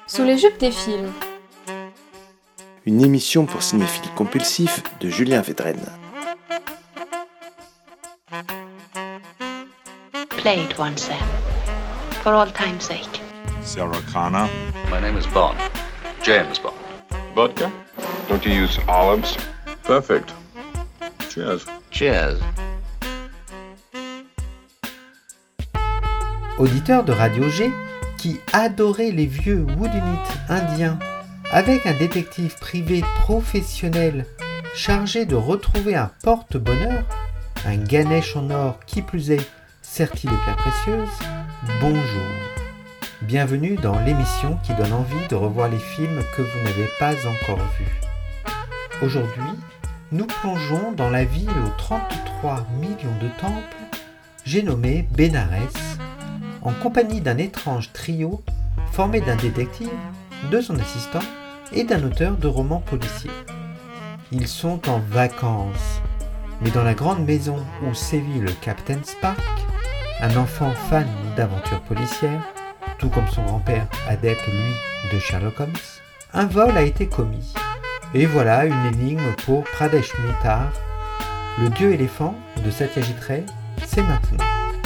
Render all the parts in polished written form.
Sous les jupes des films. Une émission pour cinéphiles compulsifs de Julien Védrenne. Play it once then, for all time's sake. Sarah Connor. My name is Bond. James Bond. Vodka? Don't you use olives? Perfect. Cheers. Cheers. Auditeur de Radio G qui adorait les vieux whodunits indiens avec un détective privé professionnel chargé de retrouver un porte-bonheur, un Ganesh en or qui plus est serti de pierres précieuses, bonjour. Bienvenue dans l'émission qui donne envie de revoir les films que vous n'avez pas encore vus. Aujourd'hui, nous plongeons dans la ville aux 33 millions de temples, j'ai nommé Bénarès, en compagnie d'un étrange trio formé d'un détective, de son assistant et d'un auteur de romans policiers. Ils sont en vacances, mais dans la grande maison où sévit le Captain Spark, un enfant fan d'aventures policières, tout comme son grand-père adepte, lui, de Sherlock Holmes, un vol a été commis. Et voilà une énigme pour Pradesh Mittar, le dieu éléphant de Satyajit Ray, c'est maintenant.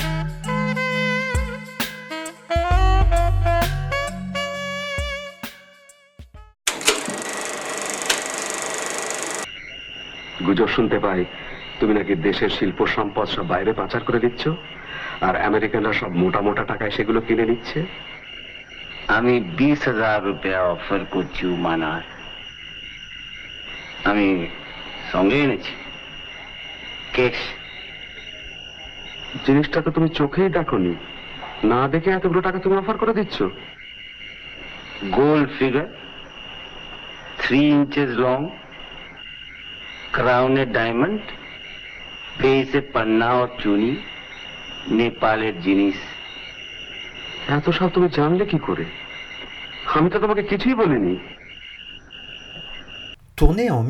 গুজব শুনতে পাই তুমি নাকি দেশের শিল্প সম্পদ সব বাইরে পাচার করে দিচ্ছ আর আমেরিকানরা সব মোটা মোটা টাকায় সেগুলো কিনে নিচ্ছে। আমি 20,000 রুপিয়া অফার করছি মানার। আমি সঙ্গে এনেছি কেস। জিনিসটা তো তুমি চোখেই দেখোনি, না দেখে এতগুলো টাকা তুমি অফার করে দিচ্ছ। গোল্ড ফিগার 3 inches লং, ক্রাউনের ডায়মন্ড, ফেসে পান্না ও চুনি, নেপালের জিনিস। এত সব তুমি জানলে কি করে? আমি তো তোমাকে কিছুই বলিনি। Tourné en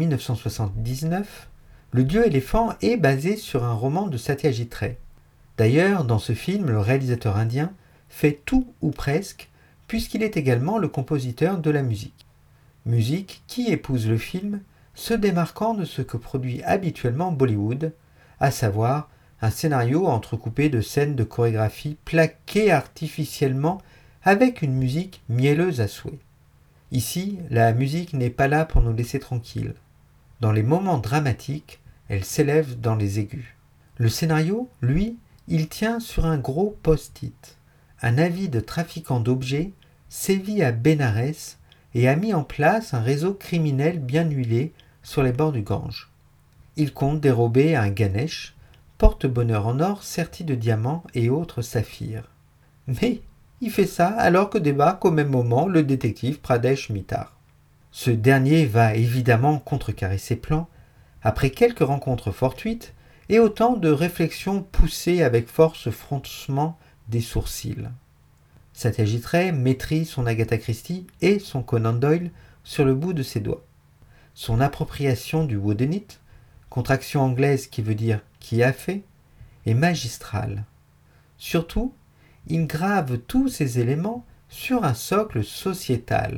1979, Le Dieu éléphant est basé sur un roman de Satyajit Ray. D'ailleurs, dans ce film, le réalisateur indien fait tout ou presque, puisqu'il est également le compositeur de la musique. Musique qui épouse le film, se démarquant de ce que produit habituellement Bollywood, à savoir un scénario entrecoupé de scènes de chorégraphie plaquées artificiellement avec une musique mielleuse à souhait. Ici, la musique n'est pas là pour nous laisser tranquilles. Dans les moments dramatiques, elle s'élève dans les aigus. Le scénario, lui, il tient sur un gros post-it. Un avis de trafiquant d'objets sévit à Bénarès et a mis en place un réseau criminel bien huilé sur les bords du Gange. Il compte dérober un Ganesh, porte-bonheur en or serti de diamants et autres saphirs. Mais il fait ça alors que débarque au même moment le détective Pradesh Mittar. Ce dernier va évidemment contrecarrer ses plans, après quelques rencontres fortuites et autant de réflexions poussées avec force froncement des sourcils. Satyajit Ray maîtrise son Agatha Christie et son Conan Doyle sur le bout de ses doigts. Son appropriation du whodunit, contraction anglaise qui veut dire « qui a fait », est magistrale. Surtout, il grave tous ces éléments sur un socle sociétal.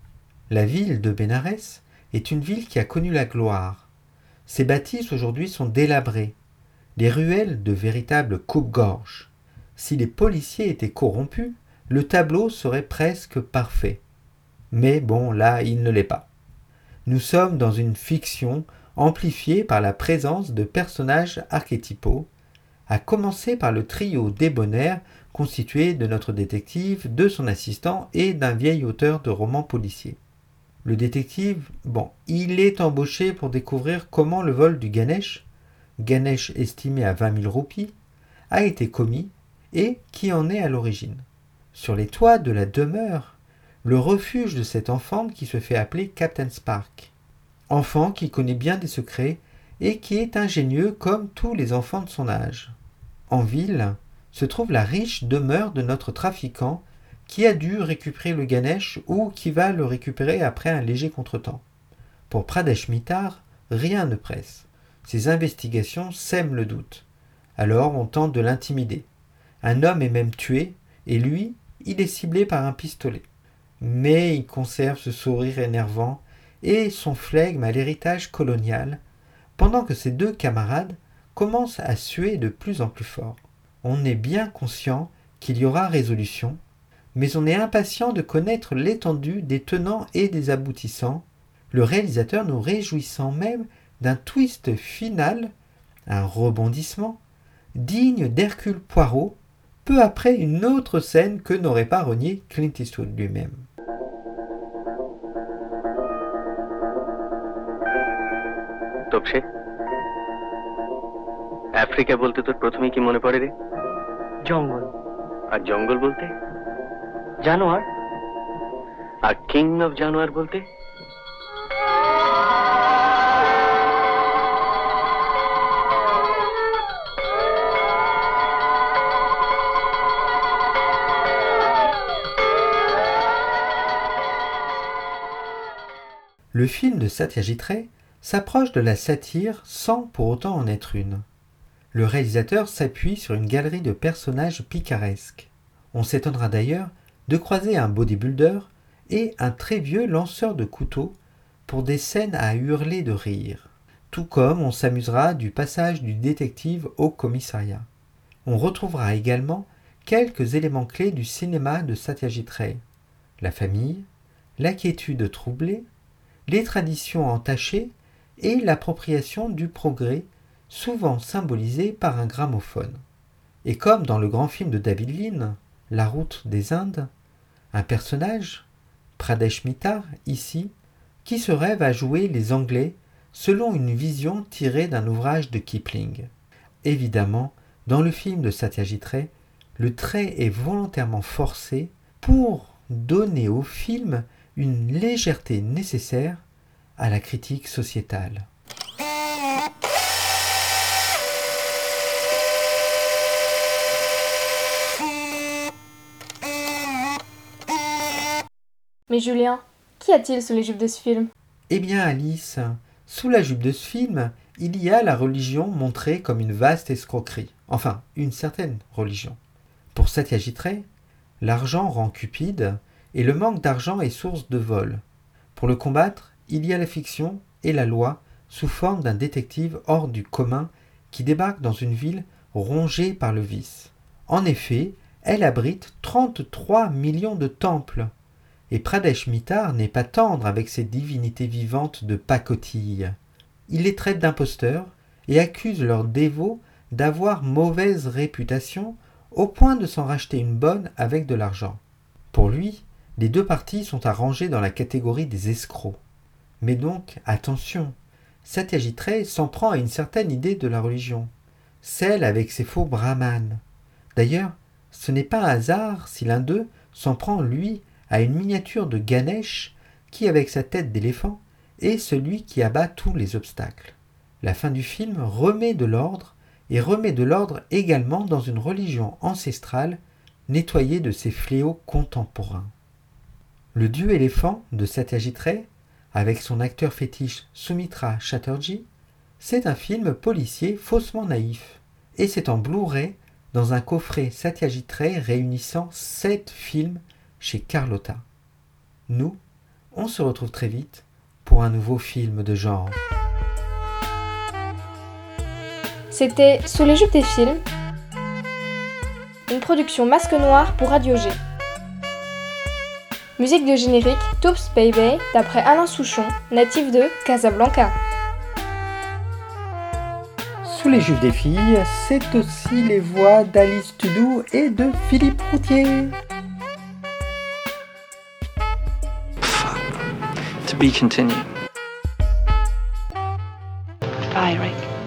La ville de Bénarès est une ville qui a connu la gloire. Ses bâtisses aujourd'hui sont délabrées, les ruelles de véritables coupe-gorge. Si les policiers étaient corrompus, le tableau serait presque parfait. Mais bon, là, il ne l'est pas. Nous sommes dans une fiction amplifiée par la présence de personnages archétypaux, à commencer par le trio débonnaire constitué de notre détective, de son assistant et d'un vieil auteur de romans policiers. Le détective, il est embauché pour découvrir comment le vol du Ganesh estimé à 20 000 roupies, a été commis et qui en est à l'origine. Sur les toits de la demeure, le refuge de cet enfant qui se fait appeler Captain Spark. Enfant qui connaît bien des secrets et qui est ingénieux comme tous les enfants de son âge. En ville se trouve la riche demeure de notre trafiquant qui a dû récupérer le Ganesh ou qui va le récupérer après un léger contretemps. Pour Pradesh Mittar, rien ne presse. Ses investigations sèment le doute. Alors on tente de l'intimider. Un homme est même tué et lui, il est ciblé par un pistolet. mais il conserve ce sourire énervant et son flegme à l'héritage colonial, pendant que ses deux camarades commencent à suer de plus en plus fort. On est bien conscient qu'il y aura résolution, mais on est impatient de connaître l'étendue des tenants et des aboutissants, le réalisateur nous réjouissant même d'un twist final, un rebondissement, digne d'Hercule Poirot, peu après une autre scène que n'aurait pas renié Clint Eastwood lui-même. Topshe Africa বলতে তোর প্রথমেই কি মনে পড়ে রে? জঙ্গল। আর জঙ্গল বলতে? জানোয়ার। আর কিং অফ জানোয়ার বলতে? Le film de Satyajit Ray s'approche de la satire sans pour autant en être une. Le réalisateur s'appuie sur une galerie de personnages picaresques. On s'étonnera d'ailleurs de croiser un bodybuilder et un très vieux lanceur de couteaux pour des scènes à hurler de rire, tout comme on s'amusera du passage du détective au commissariat. On retrouvera également quelques éléments clés du cinéma de Satyajit Ray: la famille, la quiétude troublée, les traditions entachées et l'appropriation du progrès, souvent symbolisée par un gramophone. Et comme dans le grand film de David Lean, La route des Indes, un personnage, Pradesh Mittar ici, qui se rêve à jouer les Anglais selon une vision tirée d'un ouvrage de Kipling. Évidemment, dans le film de Satyajit Ray, le trait est volontairement forcé pour donner au film une légèreté nécessaire à la critique sociétale. Mais Julien, qu'y a-t-il sous les jupes de ce film? Eh bien Alice, sous la jupe de ce film, il y a la religion montrée comme une vaste escroquerie. Enfin, une certaine religion. Pour Satyajit Ray, l'argent rend cupide et le manque d'argent est source de vol. Pour le combattre, il y a la fiction et la loi sous forme d'un détective hors du commun qui débarque dans une ville rongée par le vice. En effet, elle abrite 33 millions de temples. Et Pradesh Mittar n'est pas tendre avec ses divinités vivantes de pacotille. Il les traite d'imposteurs et accuse leurs dévots d'avoir mauvaise réputation au point de s'en racheter une bonne avec de l'argent. Pour lui, les deux parties sont à ranger dans la catégorie des escrocs. Mais donc, attention, Satyajit Ray s'en prend à une certaine idée de la religion, celle avec ses faux brahmanes. D'ailleurs, ce n'est pas un hasard si l'un d'eux s'en prend, lui, à une miniature de Ganesh qui, avec sa tête d'éléphant, est celui qui abat tous les obstacles. La fin du film remet de l'ordre, et remet de l'ordre également dans une religion ancestrale nettoyée de ses fléaux contemporains. Le dieu éléphant de Satyajit Ray, avec son acteur fétiche Soumitra Chatterjee, c'est un film policier faussement naïf, et c'est en Blu-ray dans un coffret Satyajit Ray réunissant 7 films chez Carlotta. Nous, on se retrouve très vite pour un nouveau film de genre. C'était Sous les jupes des films, une production Masque Noir pour Radio G. Musique de générique Toops Baby d'après Alain Souchon, natif de Casablanca. Sous les jupes des filles, c'est aussi les voix d'Alice Tudou et de Philippe Routier. To be continued. Goodbye, Rick.